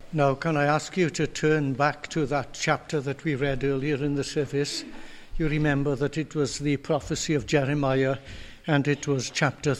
Now, can I ask you to turn back to that chapter that we read earlier in the service? You remember that it was the prophecy of Jeremiah, and it was chapter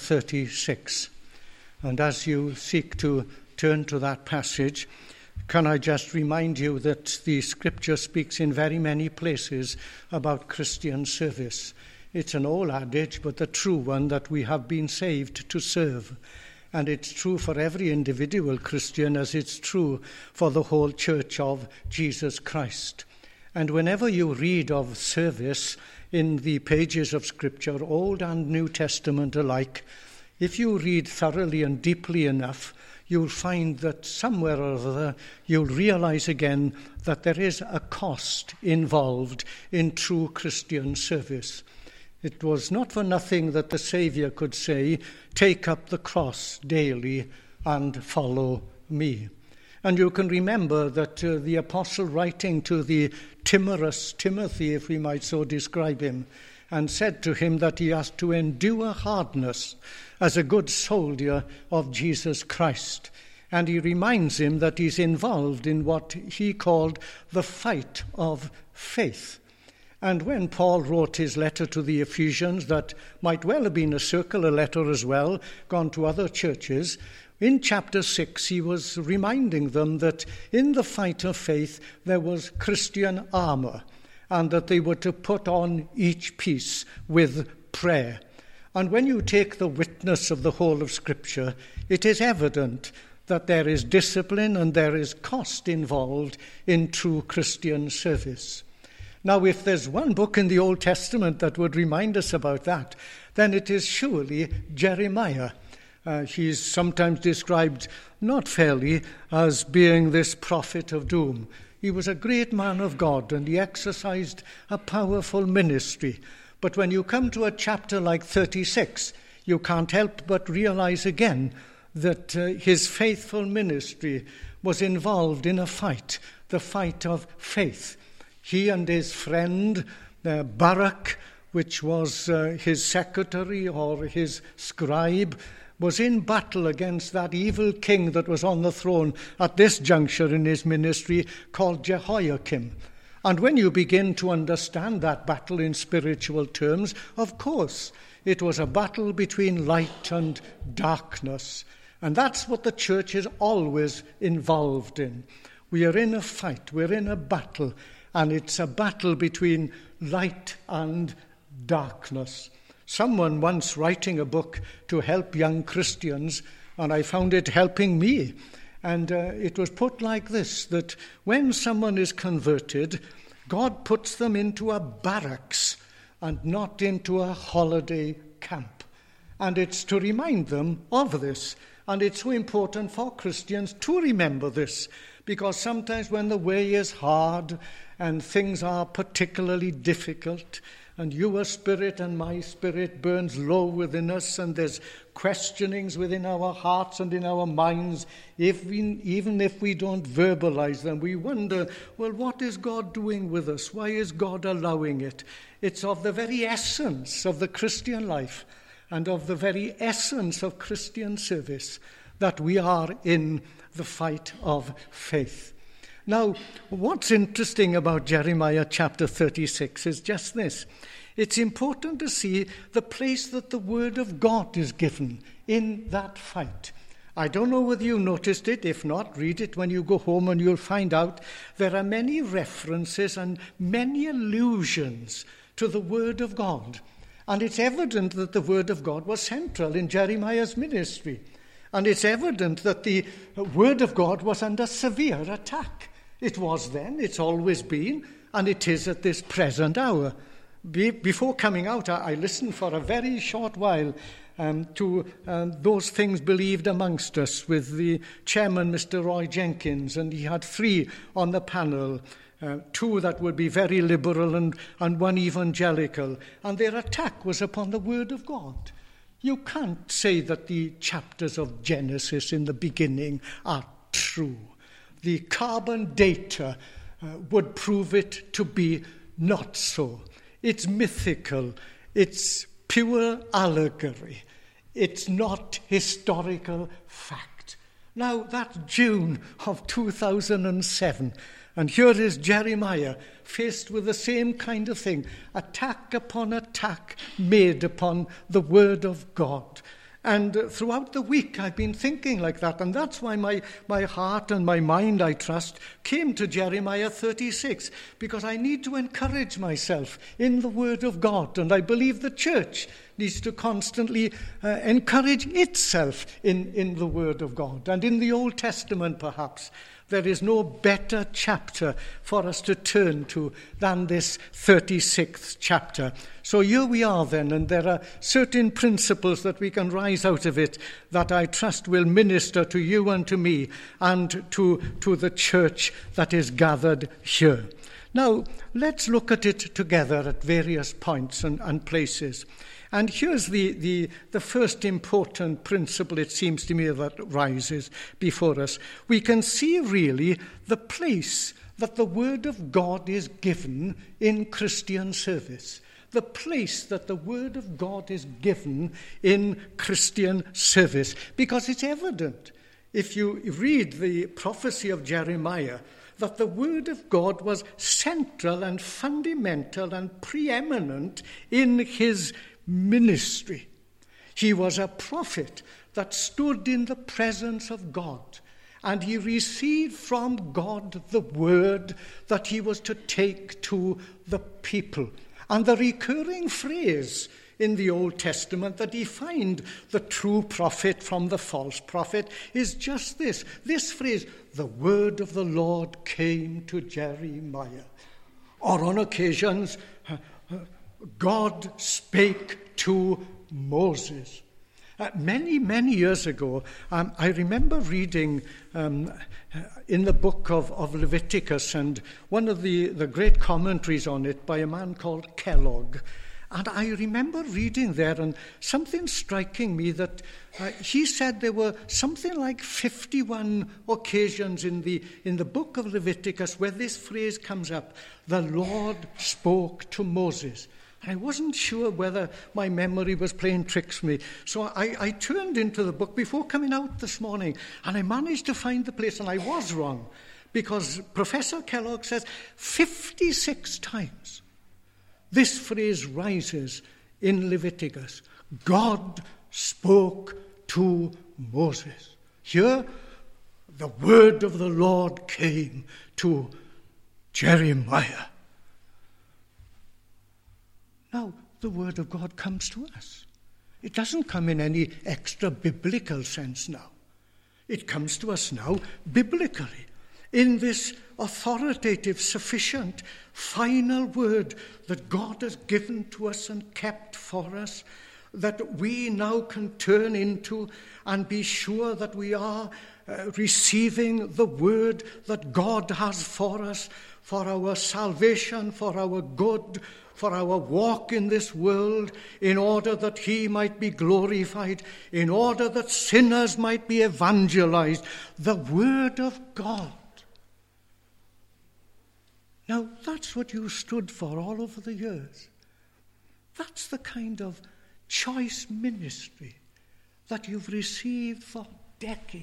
36. And as you seek to turn to that passage, can I just remind you that the scripture speaks in very many places about Christian service. It's an old adage, but the true one, that we have been saved to serve. And it's true for every individual Christian, as it's true for the whole church of Jesus Christ. And whenever you read of service in the pages of Scripture, Old and New Testament alike, if you read thoroughly and deeply enough, you'll find that somewhere or other you'll realize again that there is a cost involved in true Christian service. It was not for nothing that the Saviour could say, "Take up the cross daily and follow me." And you can remember that the apostle, writing to the timorous Timothy, if we might so describe him, and said to him that he has to endure hardness as a good soldier of Jesus Christ. And he reminds him that he's involved in what he called the fight of faith. And when Paul wrote his letter to the Ephesians, that might well have been a circular letter as well, gone to other churches, in chapter 6 he was reminding them that in the fight of faith there was Christian armour, and that they were to put on each piece with prayer. And when you take the witness of the whole of Scripture, it is evident that there is discipline and there is cost involved in true Christian service. Now, if there's one book in the Old Testament that would remind us about that, then it is surely Jeremiah. He's sometimes described, not fairly, as being this prophet of doom. He was a great man of God, and he exercised a powerful ministry. But when you come to a chapter like 36, you can't help but realize again that his faithful ministry was involved in a fight, the fight of faith. He and his friend Barak, which was his secretary or his scribe, was in battle against that evil king that was on the throne at this juncture in his ministry, called Jehoiakim. And when you begin to understand that battle in spiritual terms, of course, it was a battle between light and darkness. And that's what the church is always involved in. We are in a fight, we're in a battle, and it's a battle between light and darkness. Someone once writing a book to help young Christians, and I found it helping me, and it was put like this, that when someone is converted, God puts them into a barracks and not into a holiday camp. And it's to remind them of this. And it's so important for Christians to remember this, because sometimes when the way is hard and things are particularly difficult, and your spirit and my spirit burns low within us, and there's questionings within our hearts and in our minds, even if we don't verbalize them, we wonder, well, what is God doing with us? Why is God allowing it? It's of the very essence of the Christian life and of the very essence of Christian service that we are in the fight of faith. Now, what's interesting about Jeremiah chapter 36 is just this. It's important to see the place that the word of God is given in that fight. I don't know whether you noticed it. If not, read it when you go home and you'll find out there are many references and many allusions to the word of God. And it's evident that the word of God was central in Jeremiah's ministry. And it's evident that the word of God was under severe attack. It was then, it's always been, and it is at this present hour. Before coming out, I listened for a very short while to Those Things Believed Amongst Us with the chairman, Mr. Roy Jenkins, and he had 3 on the panel, 2 that would be very liberal and 1 evangelical, and their attack was upon the Word of God. You can't say that the chapters of Genesis in the beginning are true. The carbon data would prove it to be not so. It's mythical. It's pure allegory. It's not historical fact. Now, that's June of 2007. And here is Jeremiah faced with the same kind of thing, attack upon attack made upon the word of God. And throughout the week I've been thinking like that, and that's why my heart and my mind, I trust, came to Jeremiah 36, because I need to encourage myself in the word of God, and I believe the church needs to constantly encourage itself in the word of God. And in the Old Testament, perhaps, there is no better chapter for us to turn to than this 36th chapter. So here we are then, and there are certain principles that we can rise out of it that I trust will minister to you and to me and to the church that is gathered here. Now, let's look at it together at various points and places. And here's the first important principle, it seems to me, that rises before us. We can see really the place that the Word of God is given in Christian service. The place that the Word of God is given in Christian service. Because it's evident, if you read the prophecy of Jeremiah, that the Word of God was central and fundamental and preeminent in his ministry. He was a prophet that stood in the presence of God, and he received from God the word that he was to take to the people. And the recurring phrase in the Old Testament that defined the true prophet from the false prophet is just this phrase: the word of the Lord came to Jeremiah. Or on occasions, God spake to Moses. Many years ago, I remember reading in the book of Leviticus, and one of the great commentaries on it by a man called Kellogg. And I remember reading there and something striking me that he said there were something like 51 occasions in the book of Leviticus where this phrase comes up: the Lord spoke to Moses. I wasn't sure whether my memory was playing tricks with me. So I turned into the book before coming out this morning, and I managed to find the place, and I was wrong, because Professor Kellogg says 56 times this phrase rises in Leviticus. God spoke to Moses. Here, the word of the Lord came to Jeremiah. Now, the word of God comes to us. It doesn't come in any extra biblical sense now. It comes to us now biblically, in this authoritative, sufficient, final word that God has given to us and kept for us, that we now can turn into and be sure that we are receiving the word that God has for us, for our salvation, for our good, for our walk in this world, in order that he might be glorified, in order that sinners might be evangelized. The word of God. Now, that's what you stood for all over the years. That's the kind of choice ministry that you've received for decades.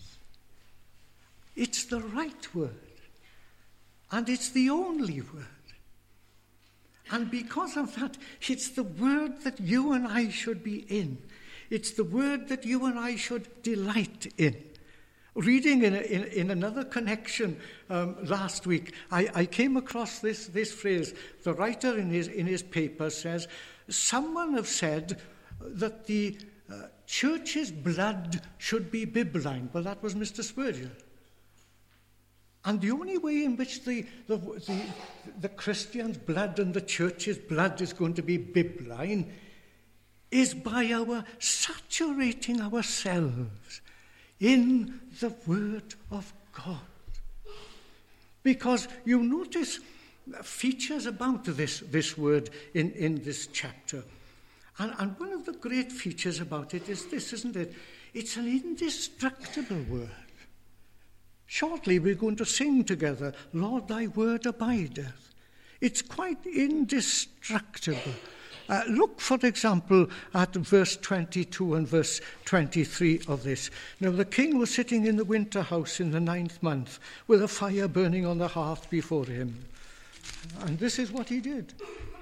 It's the right word, and it's the only word. And because of that, it's the word that you and I should be in. It's the word that you and I should delight in. Reading in another connection last week, I came across this phrase. The writer in his paper says, someone have said that the church's blood should be bibline. Well, that was Mr. Spurgeon. And the only way in which the Christian's blood and the church's blood is going to be bibline is by our saturating ourselves in the Word of God. Because you notice features about this word in this chapter. And one of the great features about it is this, isn't it? It's an indestructible word. Shortly we're going to sing together, Lord, thy word abideth. It's quite indestructible. Look, for example, at verse 22 and verse 23 of this. Now, the king was sitting in the winter house in the 9th month with a fire burning on the hearth before him. And this is what he did.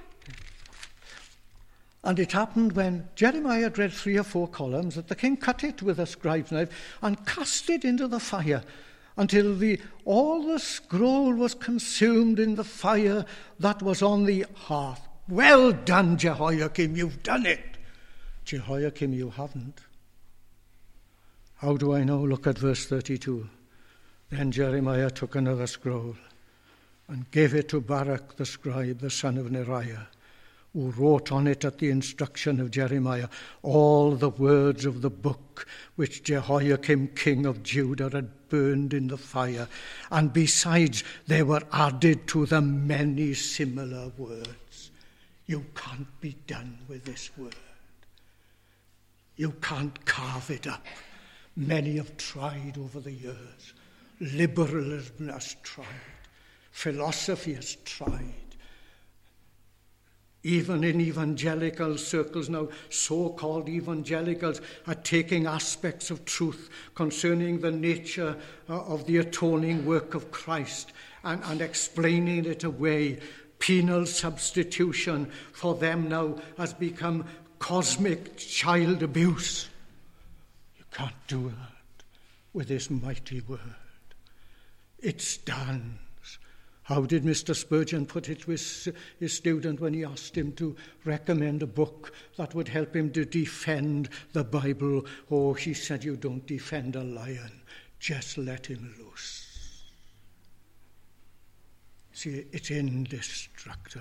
And it happened when Jeremiah had read 3 or 4 columns that the king cut it with a scribe's knife and cast it into the fire until all the scroll was consumed in the fire that was on the hearth. Well done, Jehoiakim, you've done it. Jehoiakim, you haven't. How do I know? Look at verse 32. Then Jeremiah took another scroll and gave it to Baruch the scribe, the son of Neriah, who wrote on it at the instruction of Jeremiah all the words of the book which Jehoiakim king of Judah had burned in the fire, and besides there were added to them many similar words. You can't be done with this word. You can't carve it up. Many have tried over the years. Liberalism has tried. Philosophy has tried. Even in evangelical circles now, so-called evangelicals are taking aspects of truth concerning the nature of the atoning work of Christ and explaining it away. Penal substitution for them now has become cosmic child abuse. You can't do that with this mighty word. It stands. How did Mr. Spurgeon put it with his student when he asked him to recommend a book that would help him to defend the Bible? Oh, he said, you don't defend a lion, just let him loose. See, it's indestructible.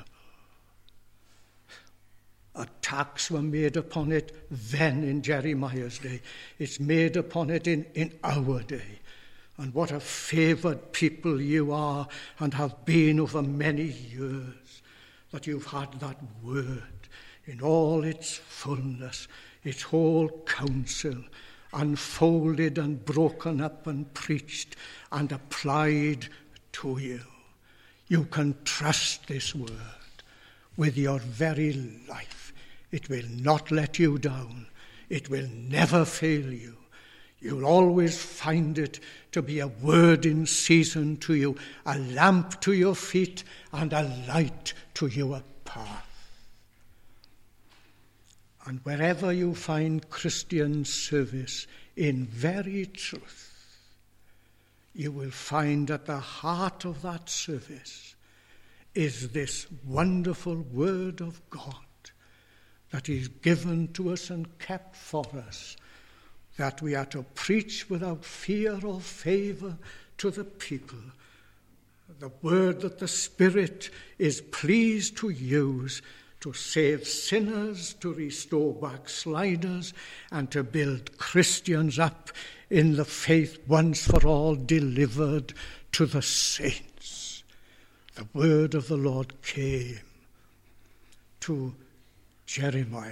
Attacks were made upon it then in Jeremiah's day. It's made upon it in our day. And what a favoured people you are and have been over many years, that you've had that word in all its fullness, its whole counsel, unfolded and broken up and preached and applied to you. You can trust this word with your very life. It will not let you down. It will never fail you. You'll always find it to be a word in season to you, a lamp to your feet and a light to your path. And wherever you find Christian service in very truth, you will find at the heart of that service is this wonderful word of God that is given to us and kept for us, that we are to preach without fear or favour to the people. The word that the Spirit is pleased to use to save sinners, to restore backsliders, and to build Christians up in the faith once for all delivered to the saints. The word of the Lord came to Jeremiah.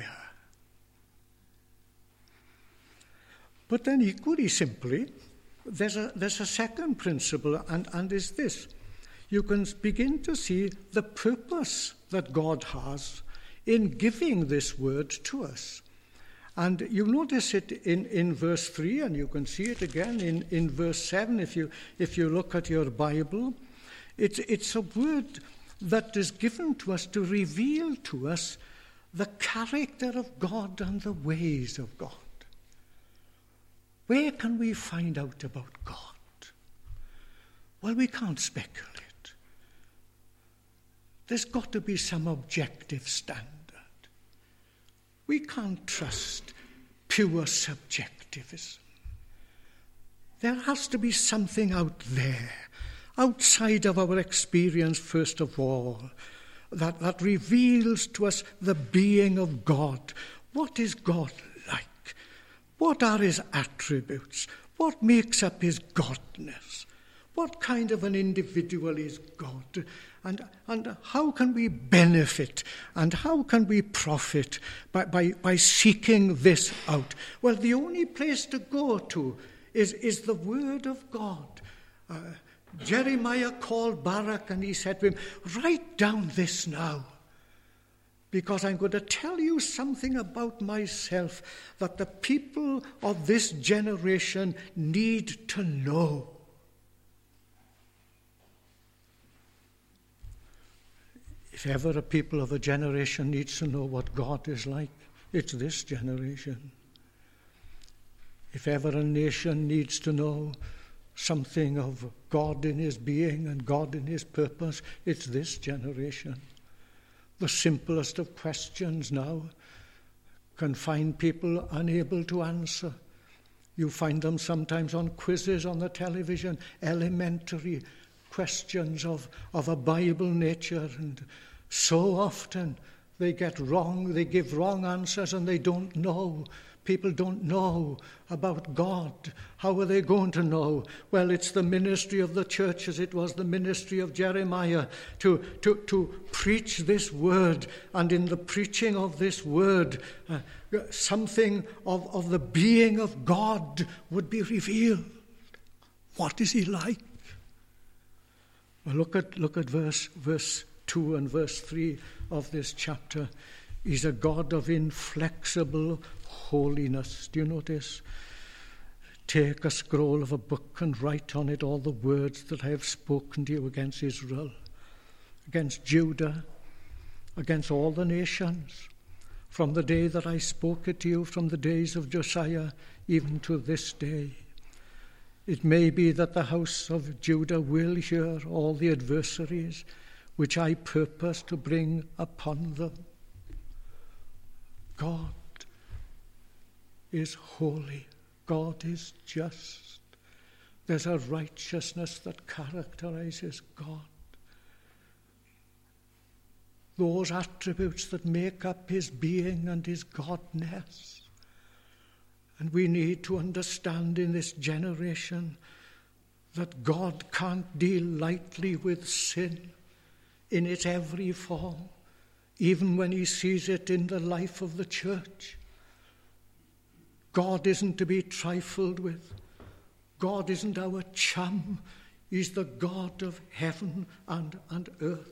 But then equally simply, there's a second principle, and is this. You can begin to see the purpose that God has in giving this word to us. And you notice it in verse 3, and you can see it again in verse 7 if you look at your Bible. It's a word that is given to us to reveal to us the character of God and the ways of God. Where can we find out about God? Well, we can't speculate. There's got to be some objective standard. We can't trust pure subjectivism. There has to be something out there, outside of our experience first of all, that reveals to us the being of God. What is God like? What are his attributes? What makes up his godness? What kind of an individual is God? And how can we benefit and how can we profit by seeking this out? Well, the only place to go to is the Word of God. Jeremiah called Baruch and he said to him, write down this now, because I'm going to tell you something about myself that the people of this generation need to know. If ever a people of a generation needs to know what God is like, it's this generation. If ever a nation needs to know something of God in his being and God in his purpose, it's this generation. The simplest of questions now can find people unable to answer. You find them sometimes on quizzes on the television, elementary questions of a Bible nature, and so often they get wrong, they give wrong answers, and they don't know. People don't know about God. How are they going to know? Well, it's the ministry of the church, as it was the ministry of Jeremiah, to preach this word, and in the preaching of this word, something of the being of God would be revealed. What is he like? Well, look at verse 2 and verse 3 of this chapter. He's a God of inflexible holiness. Do you notice? Take a scroll of a book and write on it all the words that I have spoken to you against Israel, against Judah, against all the nations, from the day that I spoke it to you, from the days of Josiah, even to this day. It may be that the house of Judah will hear all the adversaries which I purpose to bring upon them. God is holy. God is just. There's a righteousness that characterizes God. Those attributes that make up his being and his godness. And we need to understand in this generation that God can't deal lightly with sin in its every form, even when he sees it in the life of the church. God isn't to be trifled with. God isn't our chum. He's the God of heaven and earth.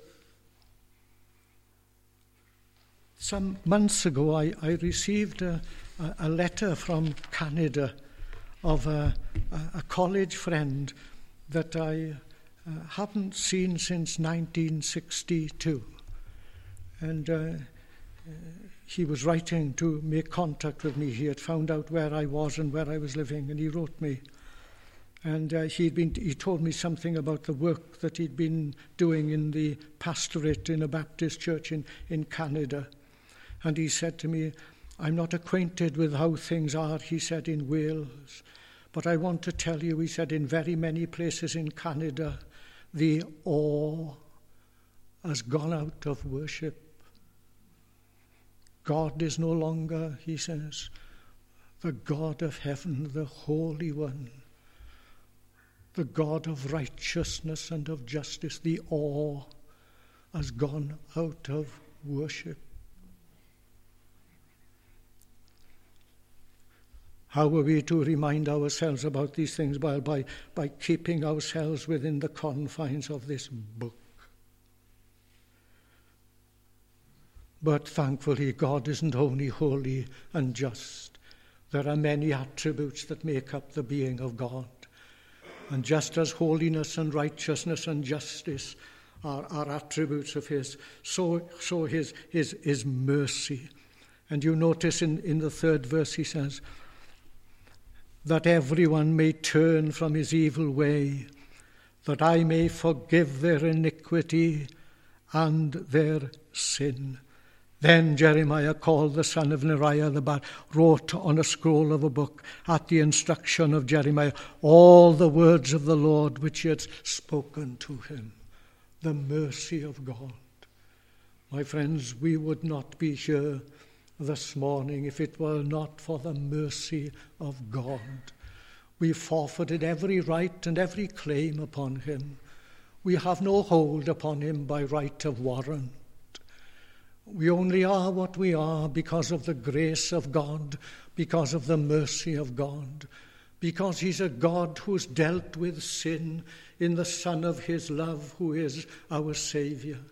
Some months ago, I received a letter from Canada of a college friend that I haven't seen since 1962. And he was writing to make contact with me. He had found out where I was and where I was living, and he wrote me. And he told me something about the work that he'd been doing in the pastorate in a Baptist church in Canada. And he said to me, I'm not acquainted with how things are, he said, in Wales. But I want to tell you, he said, in very many places in Canada, the awe has gone out of worship. God is no longer, he says, the God of heaven, the Holy One, the God of righteousness and of justice. The awe has gone out of worship. How are we to remind ourselves about these things? Well, by keeping ourselves within the confines of this book. But thankfully, God isn't only holy and just. There are many attributes that make up the being of God. And just as holiness and righteousness and justice are attributes of his, so his mercy. And you notice in the third verse he says, that everyone may turn from his evil way, that I may forgive their iniquity and their sin. Then Jeremiah called the son of Neriah, wrote on a scroll of a book at the instruction of Jeremiah all the words of the Lord which he had spoken to him. The mercy of God. My friends, we would not be here this morning if it were not for the mercy of God. We forfeited every right and every claim upon him. We have no hold upon him by right of warrant. We only are what we are because of the grace of God, because of the mercy of God, because he's a God who's dealt with sin in the Son of his love, who is our Saviour.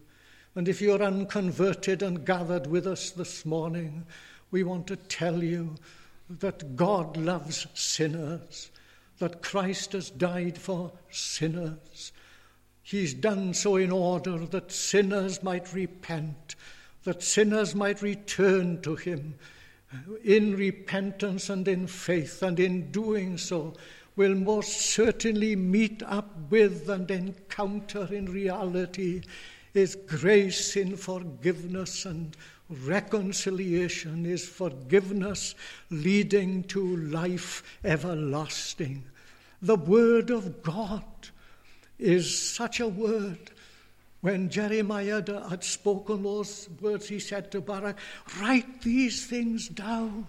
And if you're unconverted and gathered with us this morning, we want to tell you that God loves sinners, that Christ has died for sinners. He's done so in order that sinners might repent, that sinners might return to him in repentance and in faith, and in doing so will most certainly meet up with and encounter in reality is grace in forgiveness and reconciliation, is forgiveness leading to life everlasting. The word of God is such a word. When Jeremiah had spoken those words, he said to Baruch, write these things down.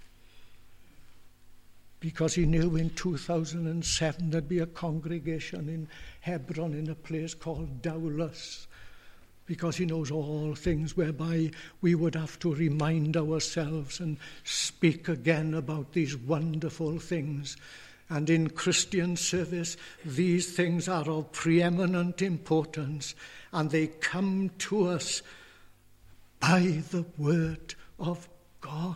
Because he knew in 2007 there'd be a congregation in Hebron in a place called Dowlais. Because he knows all things whereby we would have to remind ourselves and speak again about these wonderful things. And in Christian service, these things are of preeminent importance, and they come to us by the word of God.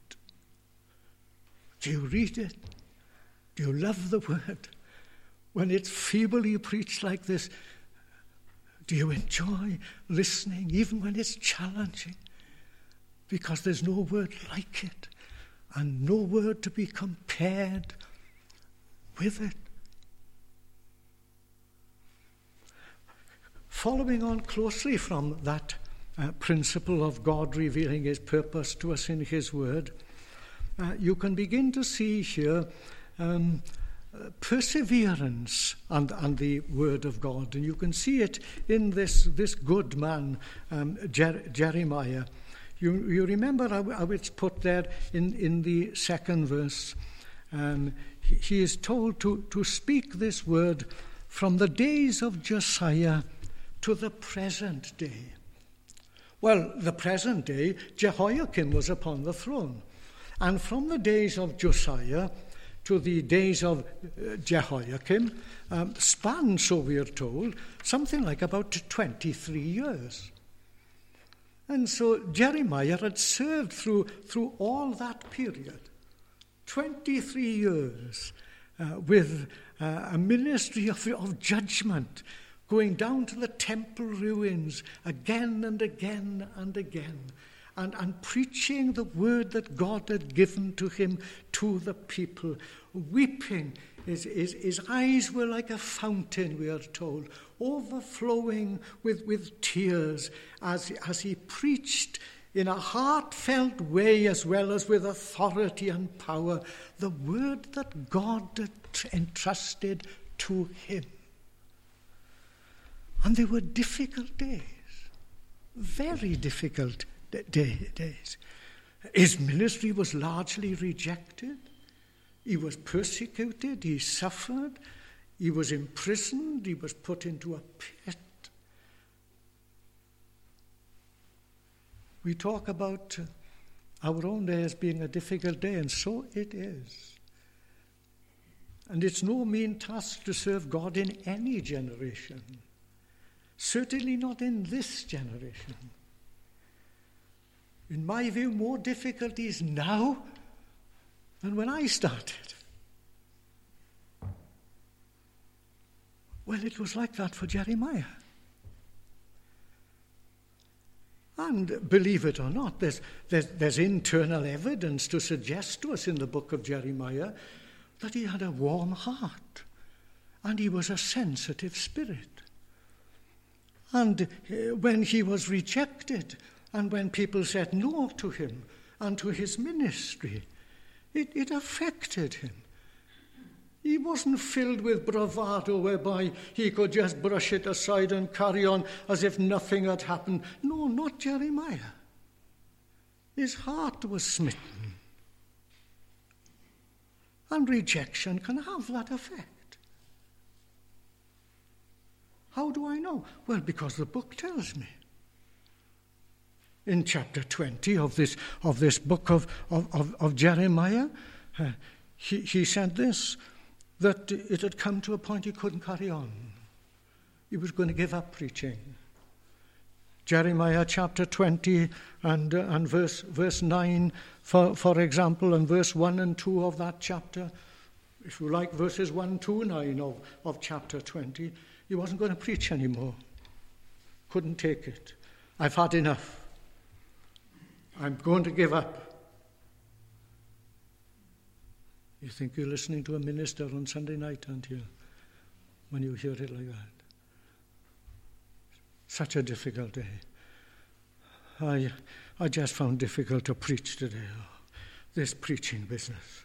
Do you read it? Do you love the word? When it's feebly preached like this, do you enjoy listening, even when it's challenging? Because there's no word like it, and no word to be compared with it. Following on closely from that principle of God revealing his purpose to us in his word, you can begin to see here perseverance and the word of God. And you can see it in this good man, Jeremiah. You remember how it's put there in the second verse. He is told to speak this word from the days of Josiah to the present day. Well, the present day, Jehoiakim was upon the throne. And from the days of Josiah to the days of Jehoiakim span, so we are told, something like about 23 years. And so Jeremiah had served through all that period, 23 years, with a ministry of judgment, going down to the temple ruins again and again and again, and preaching the word that God had given to him to the people, weeping. His eyes were like a fountain, we are told, overflowing with tears as he preached in a heartfelt way as well as with authority and power the word that God had entrusted to him. And they were difficult days, very difficult days. His ministry was largely rejected. He was persecuted. He suffered. He was imprisoned. He was put into a pit. We talk about our own day as being a difficult day, and so it is. And it's no mean task to serve God in any generation. Certainly not in this generation. In my view, more difficulties now than when I started. Well, it was like that for Jeremiah. And believe it or not, there's internal evidence to suggest to us in the book of Jeremiah that he had a warm heart and he was a sensitive spirit. And when he was rejected and when people said no to him and to his ministry, it affected him. He wasn't filled with bravado whereby he could just brush it aside and carry on as if nothing had happened. No, not Jeremiah. His heart was smitten. And rejection can have that effect. How do I know? Well, because the book tells me. In chapter 20 of this book of Jeremiah, he said this, that it had come to a point he couldn't carry on. He was going to give up preaching. Jeremiah chapter 20 and verse 9, for example, and verse 1 and 2 of that chapter. If you like, verses 1 to 9 of chapter 20, he wasn't going to preach anymore. Couldn't take it. I've had enough. I'm going to give up. You think you're listening to a minister on Sunday night, aren't you? When you hear it like that. Such a difficult day. I just found difficult to preach today. This preaching business.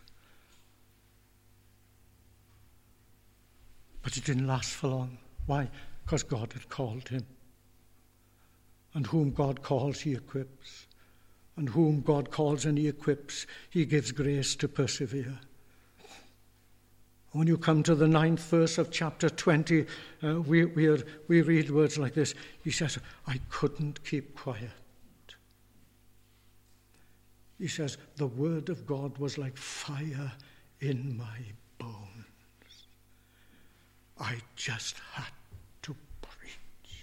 But it didn't last for long. Why? Because God had called him. And whom God calls, he equips. And whom God calls and he equips, he gives grace to persevere. When you come to the 9th verse of chapter 20, we read words like this. He says, I couldn't keep quiet. He says, the word of God was like fire in my bones. I just had to preach.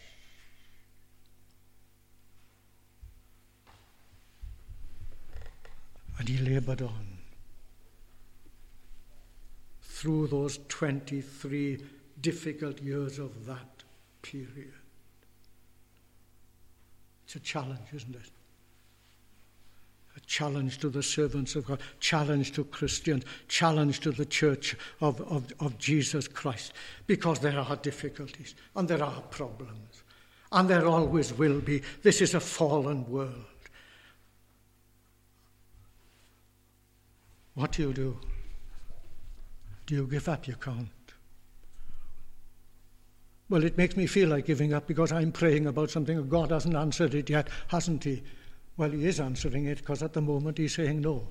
And he labored on through those 23 difficult years of that period. It's a challenge, isn't it? A challenge to the servants of God, challenge to Christians, challenge to the church of Jesus Christ, because there are difficulties and there are problems, and there always will be. This is a fallen world. What do? Do you give up? You can't. Well, it makes me feel like giving up because I'm praying about something and God hasn't answered it yet, hasn't he? Well, he is answering it because at the moment he's saying no.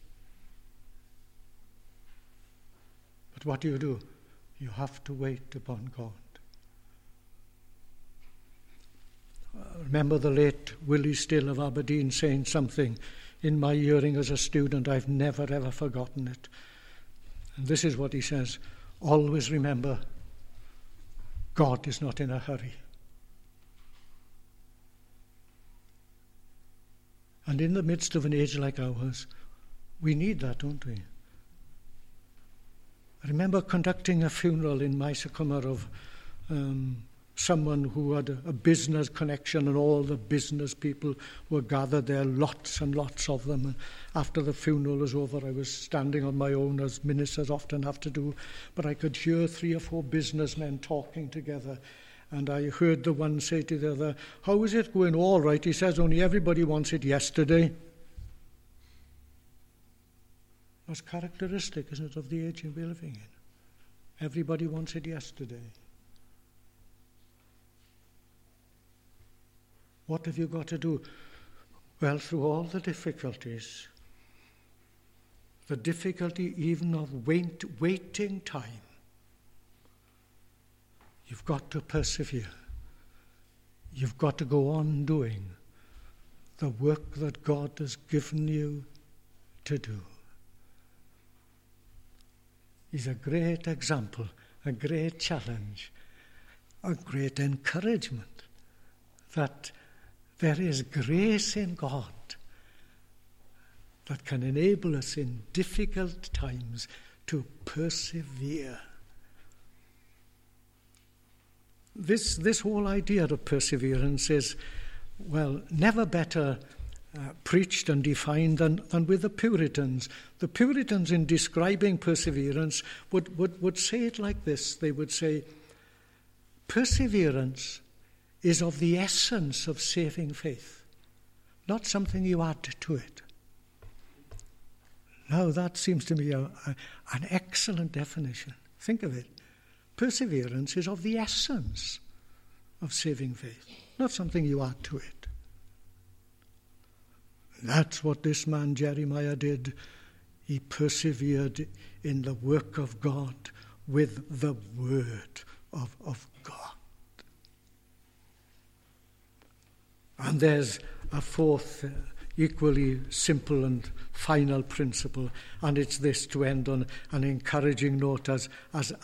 But what do? You have to wait upon God. Remember the late Willie Still of Aberdeen saying something in my hearing as a student. I've never ever forgotten it. And this is what he says. Always remember, God is not in a hurry. And in the midst of an age like ours, we need that, don't we? I remember conducting a funeral in Mysycamore of someone who had a business connection, and all the business people were gathered there, lots and lots of them. And after the funeral was over, I was standing on my own, as ministers often have to do, but I could hear 3 or 4 businessmen talking together. And I heard the one say to the other, how is it going? All right, he says, only everybody wants it yesterday. That's characteristic, isn't it, of the age we're living in. Everybody wants it yesterday. What have you got to do? Well, through all the difficulties, the difficulty even of waiting time, you've got to persevere. You've got to go on doing the work that God has given you to do. He's a great example, a great challenge, a great encouragement that there is grace in God that can enable us in difficult times to persevere. This whole idea of perseverance is, well, never better preached and defined than with the Puritans. The Puritans, in describing perseverance, would say it like this. They would say, perseverance is of the essence of saving faith, not something you add to it. Now, that seems to me an excellent definition. Think of it. Perseverance is of the essence of saving faith, not something you add to it. That's what this man Jeremiah did. He persevered in the work of God with the word of God. And there's a fourth, equally simple and final principle, and it's this, to end on an encouraging note as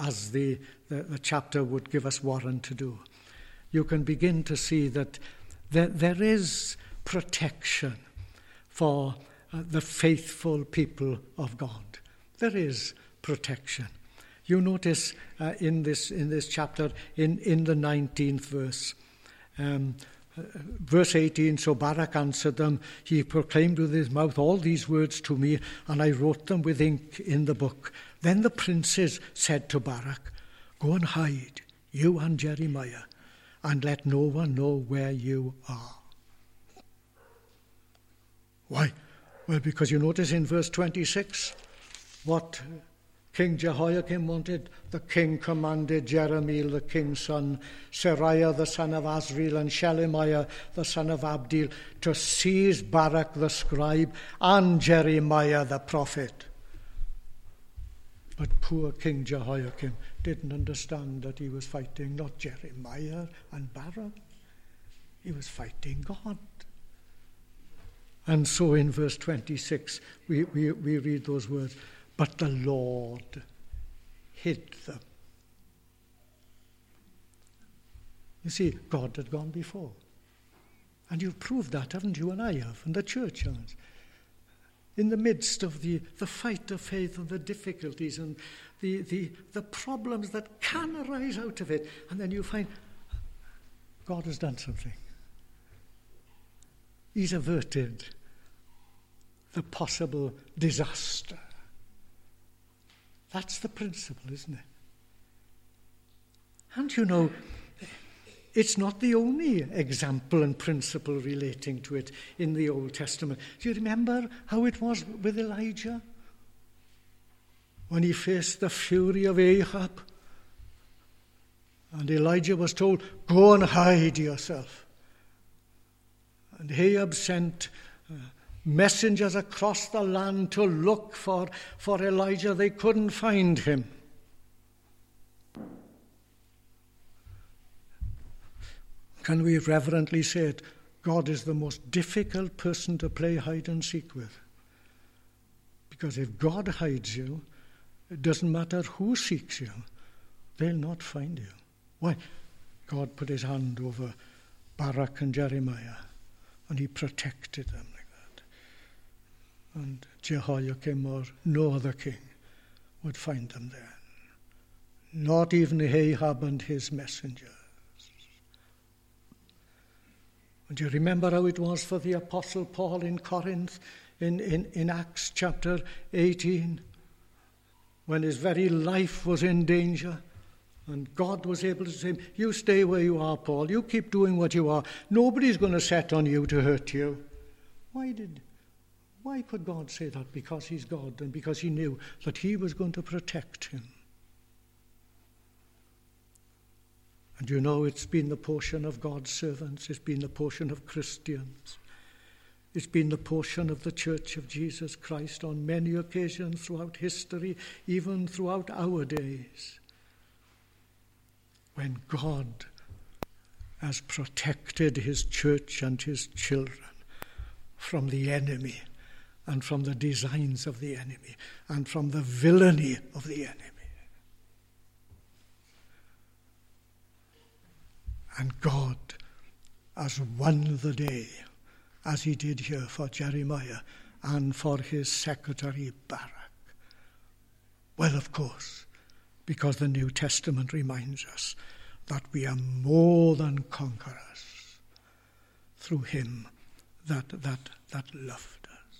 the chapter would give us warrant to do. You can begin to see that there is protection for the faithful people of God. There is protection. You notice in this chapter, in the 19th verse, verse 18, so Barak answered them, he proclaimed with his mouth all these words to me, and I wrote them with ink in the book. Then the princes said to Barak, go and hide, you and Jeremiah, and let no one know where you are. Why? Well, because you notice in verse 26 what King Jehoiakim wanted. The king commanded Jeremiel, the king's son, Seraiah, the son of Azriel, and Shelemiah, the son of Abdil, to seize Barak the scribe and Jeremiah the prophet. But poor King Jehoiakim didn't understand that he was fighting not Jeremiah and Barak. He was fighting God. And so in verse 26, we read those words, but the Lord hid them. You see, God had gone before. And you've proved that, haven't you? And I have, and the church has. In the midst of the fight of faith and the difficulties and the problems that can arise out of it, and then you find God has done something. He's averted the possible disaster. That's the principle, isn't it? And you know, it's not the only example and principle relating to it in the Old Testament. Do you remember how it was with Elijah? When he faced the fury of Ahab, and Elijah was told, go and hide yourself. And Ahab sent messengers across the land to look for Elijah. They couldn't find him. Can we reverently say it? God is the most difficult person to play hide and seek with. Because if God hides you, it doesn't matter who seeks you, they'll not find you. Why? God put his hand over Barak and Jeremiah, and he protected them like that. And Jehoiakim or no other king would find them then. Not even Ahab and his messengers. And do you remember how it was for the Apostle Paul in Corinth in Acts chapter 18, when his very life was in danger? And God was able to say, you stay where you are, Paul. You keep doing what you are. Nobody's going to set on you to hurt you. Why could God say that? Because he's God and because he knew that he was going to protect him. And you know, it's been the portion of God's servants. It's been the portion of Christians. It's been the portion of the Church of Jesus Christ on many occasions throughout history, even throughout our days, when God has protected his church and his children from the enemy and from the designs of the enemy and from the villainy of the enemy. And God has won the day, as he did here for Jeremiah and for his secretary Barak. Well, of course, because the New Testament reminds us that we are more than conquerors through him that loved us.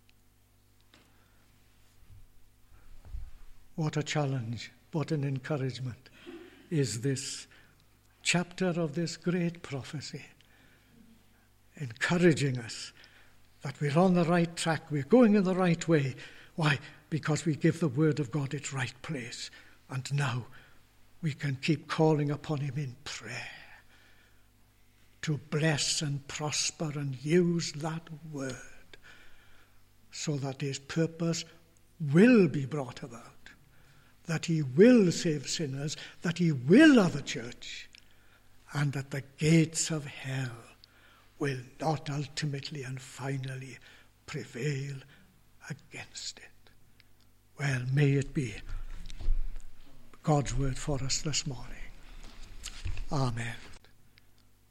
What a challenge, what an encouragement is this chapter of this great prophecy, encouraging us that we're on the right track, we're going in the right way. Why? Because we give the word of God its right place. And now we can keep calling upon him in prayer to bless and prosper and use that word so that his purpose will be brought about, that he will save sinners, that he will have a church, and that the gates of hell will not ultimately and finally prevail against it. Well, may it be God's word for us this morning. Amen.